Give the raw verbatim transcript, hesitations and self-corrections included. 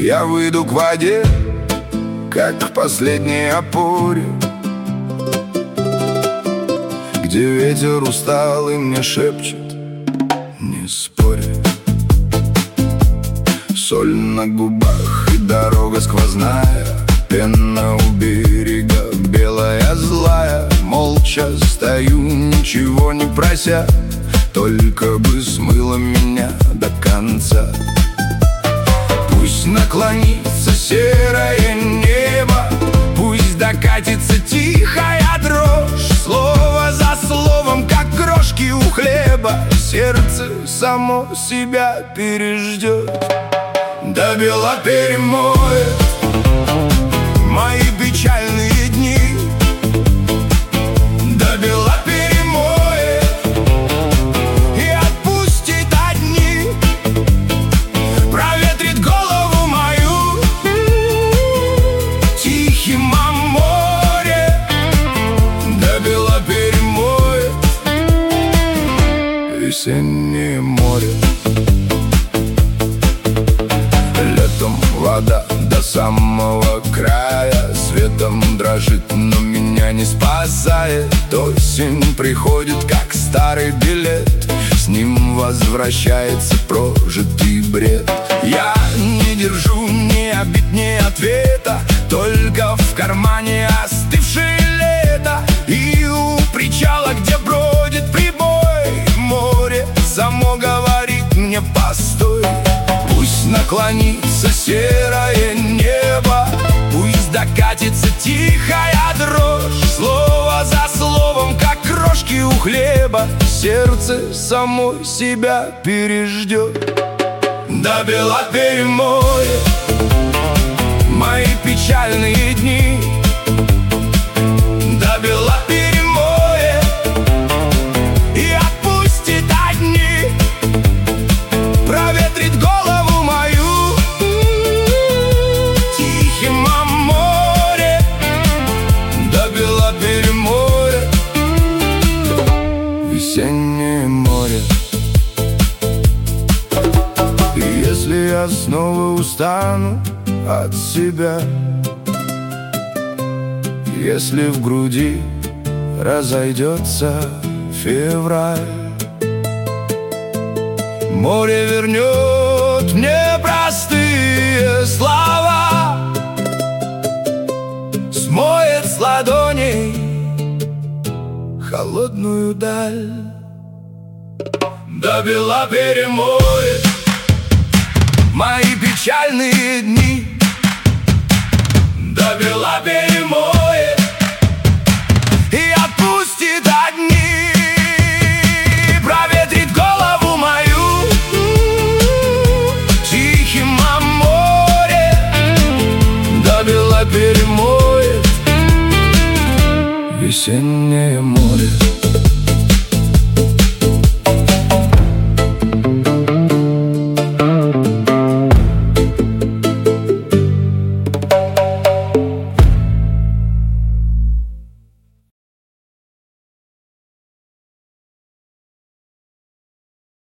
Я выйду к воде, как к последней опоре, где ветер усталый мне шепчет: не спорь. Соль на губах и дорога сквозная, пена у берега белая злая. Молча стою, ничего не прося, только бы смыло меня до конца. Пусть наклонится серое небо, пусть докатится тихая дрожь. Слово за словом, как крошки у хлеба, сердце само себя переждет. До бела перемоет мои печальные дни, до бела перемоет и отпустит одни, проветрит голову мою тихим море. До бела перемоет весеннее море. Летом вода до самого края светом дрожит, но меня не спасает. Осень приходит, как старый билет, с ним возвращается прожитый бред. Я не держу ни обид, ни ответа, только в кармане остывшее лето. И у причала, где бродит прибой, море само говорит мне: постой. Пусть наклонится серое небо, пусть докатится тихая дрожь. Слово за словом, как крошки у хлеба, сердце само себя переждет. До бела перемоет мои печальные дни, до бела перемоет и отпустит одни, проветрит голову мою тихим море. До бела перемоет весеннее море. И если я снова устану от себя, если в груди разойдется февраль, море вернет мне простые слова, смоет с ладоней холодную даль. До бела перемоет мои печальные дни, до бела перемоет и отпустит одни, проветрит голову мою тихим море. До бела перемоет весеннее море.